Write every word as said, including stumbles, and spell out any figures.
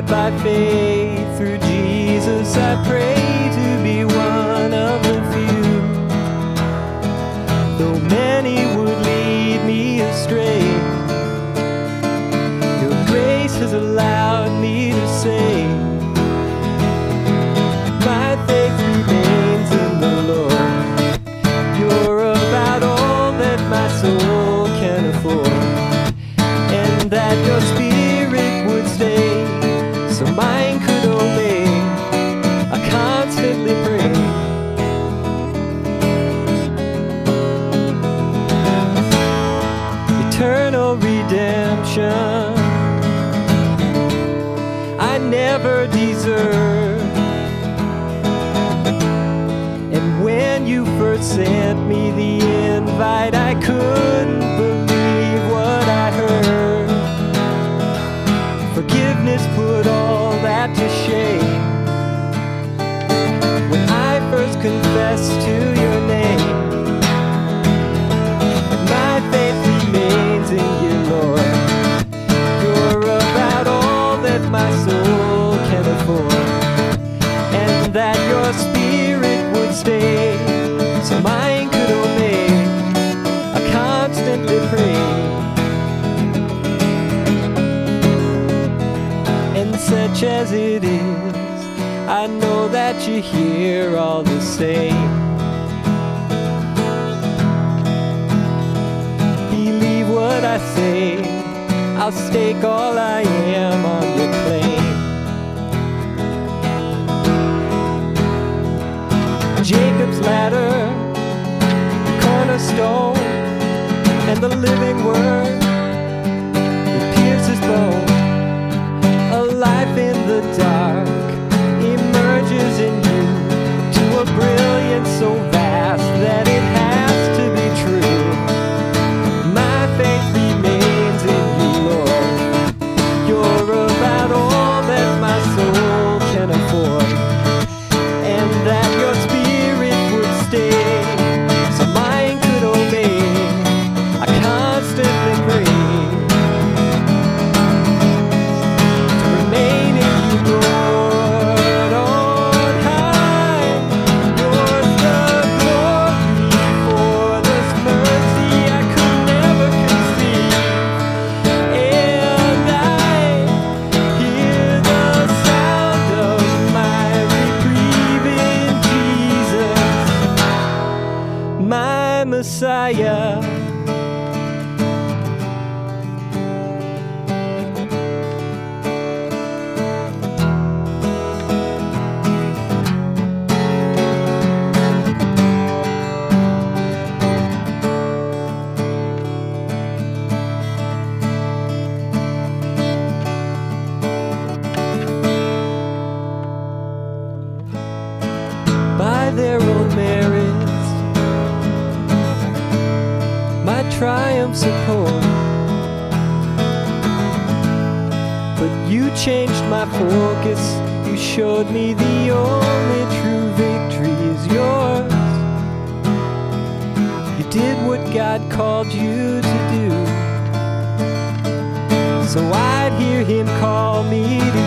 live by faith through Jesus. I pray to be one of the few. Though many would lead me astray, your grace has allowed me to say, my faith remains in the Lord. You're about all that my soul can afford, and that your spirit would stay, so mine could obey. I constantly pray. Eternal redemption I never deserved, and when you first sent me the invite, I couldn't believe what I heard. Forgiveness put all that to shame when I first confessed to your name. My faith remains in you, Lord. You're about all that my soul can afford, and that your spirit would stay, so mine could obey. I constantly pray. And such as it is, I know that you're here all the same. Believe what I say, I'll stake all I am on your claim. Jacob's ladder, the cornerstone, and the living word that pierces bone. A life in the dark emerges in you to a brilliance so vast that it has to be true. My faith remains in you, Lord. You're about all that my soul can afford, and that your spirit would stay, so mine could obey. I constantly pray to remain in you, Lord, on high. Yours the glory for this mercy I could never conceive, and I hear the sound of my reprieve in Jesus, my Messiah. By their own merits, my triumphs support, but you changed my focus. You showed me the only true victory is yours. You did what God called you to do, so I'd hear him call me to